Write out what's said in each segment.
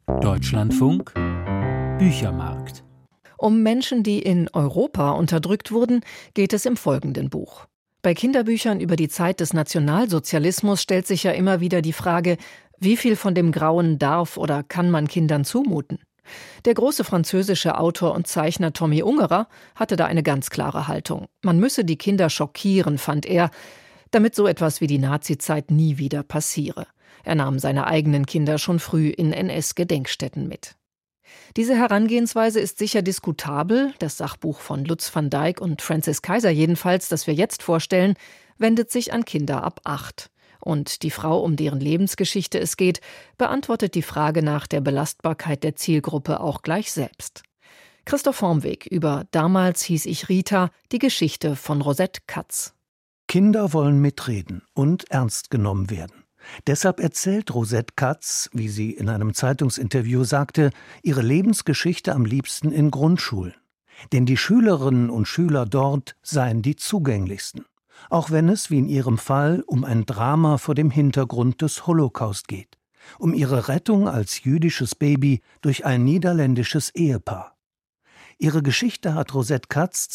Deutschlandfunk Büchermarkt. Um Menschen, die in Europa unterdrückt wurden, geht es im folgenden Buch. Bei Kinderbüchern über die Zeit des Nationalsozialismus stellt sich ja immer wieder die Frage, wie viel von dem Grauen darf oder kann man Kindern zumuten? Der große französische Autor und Zeichner Tommy Ungerer hatte da eine ganz klare Haltung. Man müsse die Kinder schockieren, fand er, damit so etwas wie die Nazizeit nie wieder passiere. Er nahm seine eigenen Kinder schon früh in NS-Gedenkstätten mit. Diese Herangehensweise ist sicher diskutabel. Das Sachbuch von Lutz van Dijk und Francis Kaiser jedenfalls, das wir jetzt vorstellen, wendet sich an Kinder ab 8. Und die Frau, um deren Lebensgeschichte es geht, beantwortet die Frage nach der Belastbarkeit der Zielgruppe auch gleich selbst. Christoph Hormweg über Damals hieß ich Rita, die Geschichte von Rosette Katz. Kinder wollen mitreden und ernst genommen werden. Deshalb erzählt Rosette Katz, wie sie in einem Zeitungsinterview sagte, ihre Lebensgeschichte am liebsten in Grundschulen. Denn die Schülerinnen und Schüler dort seien die zugänglichsten. Auch wenn es, wie in ihrem Fall, um ein Drama vor dem Hintergrund des Holocaust geht. Um ihre Rettung als jüdisches Baby durch ein niederländisches Ehepaar. Ihre Geschichte hat Rosette Katz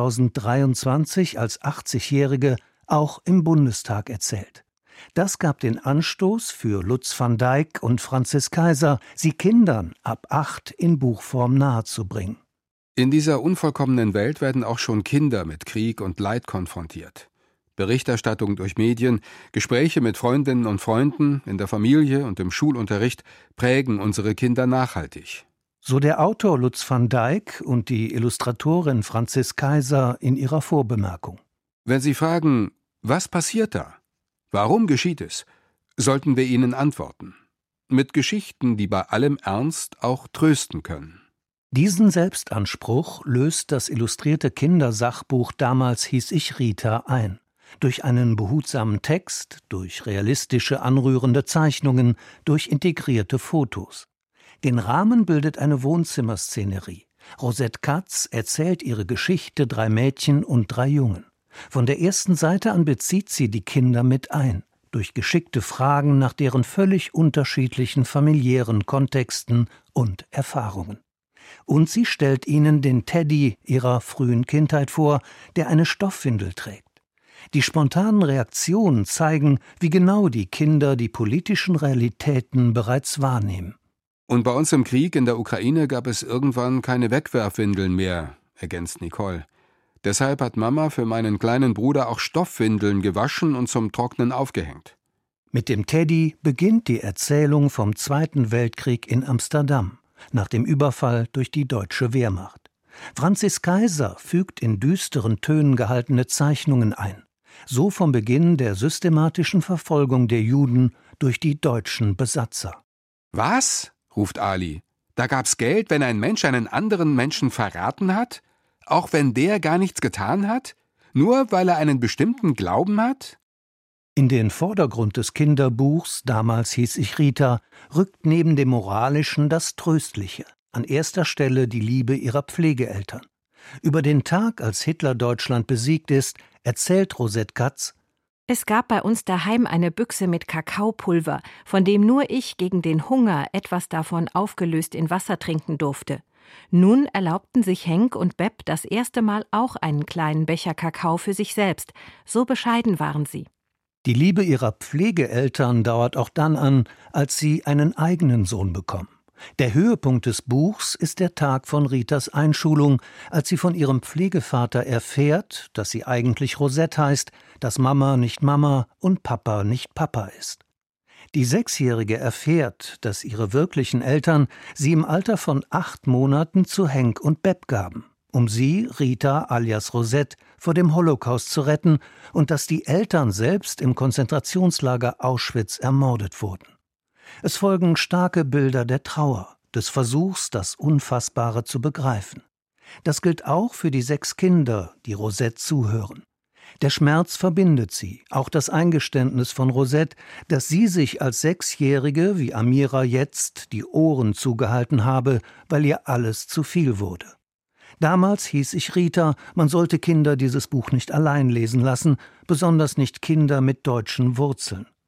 2023 als 80-Jährige auch im Bundestag erzählt. Das gab den Anstoß für Lutz van Dijk und Francis Kaiser, sie Kindern ab 8 in Buchform nahezubringen. In dieser unvollkommenen Welt werden auch schon Kinder mit Krieg und Leid konfrontiert. Berichterstattung durch Medien, Gespräche mit Freundinnen und Freunden, in der Familie und im Schulunterricht prägen unsere Kinder nachhaltig. So der Autor Lutz van Dijk und die Illustratorin Francis Kaiser in ihrer Vorbemerkung. Wenn Sie fragen, was passiert da? Warum geschieht es? Sollten wir ihnen antworten. Mit Geschichten, die bei allem Ernst auch trösten können. Diesen Selbstanspruch löst das illustrierte Kindersachbuch Damals hieß ich Rita ein. Durch einen behutsamen Text, durch realistische, anrührende Zeichnungen, durch integrierte Fotos. Den Rahmen bildet eine Wohnzimmerszenerie. Rosette Katz erzählt ihre Geschichte 3 Mädchen und 3 Jungen. Von der ersten Seite an bezieht sie die Kinder mit ein, durch geschickte Fragen nach deren völlig unterschiedlichen familiären Kontexten und Erfahrungen. Und sie stellt ihnen den Teddy ihrer frühen Kindheit vor, der eine Stoffwindel trägt. Die spontanen Reaktionen zeigen, wie genau die Kinder die politischen Realitäten bereits wahrnehmen. Und bei uns im Krieg in der Ukraine gab es irgendwann keine Wegwerfwindeln mehr, ergänzt Nicole. Deshalb hat Mama für meinen kleinen Bruder auch Stoffwindeln gewaschen und zum Trocknen aufgehängt. Mit dem Teddy beginnt die Erzählung vom Zweiten Weltkrieg in Amsterdam, nach dem Überfall durch die deutsche Wehrmacht. Francis Kaiser fügt in düsteren Tönen gehaltene Zeichnungen ein. So vom Beginn der systematischen Verfolgung der Juden durch die deutschen Besatzer. Was? Ruft Ali. Da gab's Geld, wenn ein Mensch einen anderen Menschen verraten hat? Auch wenn der gar nichts getan hat? Nur weil er einen bestimmten Glauben hat? In den Vordergrund des Kinderbuchs Damals hieß ich Rita rückt neben dem Moralischen das Tröstliche. An erster Stelle die Liebe ihrer Pflegeeltern. Über den Tag, als Hitler Deutschland besiegt ist, erzählt Rosette Katz: Es gab bei uns daheim eine Büchse mit Kakaopulver, von dem nur ich gegen den Hunger etwas davon aufgelöst in Wasser trinken durfte. Nun erlaubten sich Henk und Beb das erste Mal auch einen kleinen Becher Kakao für sich selbst. So bescheiden waren sie. Die Liebe ihrer Pflegeeltern dauert auch dann an, als sie einen eigenen Sohn bekommen. Der Höhepunkt des Buchs ist der Tag von Ritas Einschulung, als sie von ihrem Pflegevater erfährt, dass sie eigentlich Rosette heißt, dass Mama nicht Mama und Papa nicht Papa ist. Die 6-Jährige erfährt, dass ihre wirklichen Eltern sie im Alter von 8 Monaten zu Henk und Beb gaben, um sie, Rita alias Rosette, vor dem Holocaust zu retten und dass die Eltern selbst im Konzentrationslager Auschwitz ermordet wurden. Es folgen starke Bilder der Trauer, des Versuchs, das Unfassbare zu begreifen. Das gilt auch für die 6 Kinder, die Rosette zuhören. Der Schmerz verbindet sie, auch das Eingeständnis von Rosette, dass sie sich als 6-Jährige, wie Amira jetzt, die Ohren zugehalten habe, weil ihr alles zu viel wurde. Damals hieß ich Rita, man sollte Kinder dieses Buch nicht allein lesen lassen, besonders nicht Kinder mit deutschen Wurzeln.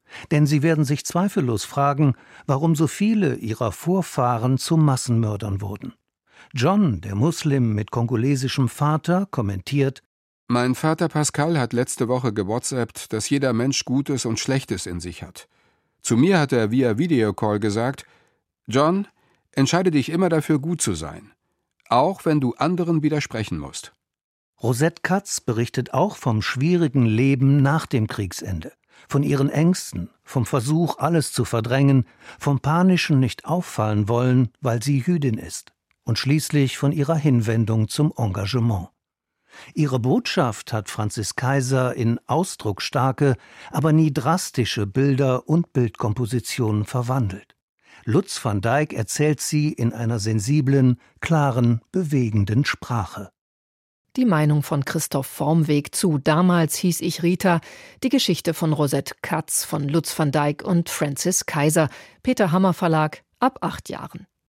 Denn sie werden sich zweifellos fragen, warum so viele ihrer Vorfahren zu Massenmördern wurden. John, der Muslim mit kongolesischem Vater, kommentiert: Mein Vater Pascal hat letzte Woche gewhatsappt, dass jeder Mensch Gutes und Schlechtes in sich hat. Zu mir hat er via Videocall gesagt: John, entscheide dich immer dafür, gut zu sein, auch wenn du anderen widersprechen musst. Rosette Katz berichtet auch vom schwierigen Leben nach dem Kriegsende, von ihren Ängsten, vom Versuch, alles zu verdrängen, vom panischen Nicht auffallen wollen, weil sie Jüdin ist, und schließlich von ihrer Hinwendung zum Engagement. Ihre Botschaft hat Franziska Kaiser in ausdrucksstarke, aber nie drastische Bilder und Bildkompositionen verwandelt. Lutz van Dijk erzählt sie in einer sensiblen, klaren, bewegenden Sprache. Die Meinung von Christoph Vormweg zu Damals hieß ich Rita, die Geschichte von Rosette Katz, von Lutz van Dijk und Franziska Kaiser, Peter Hammer Verlag, ab 8 Jahren.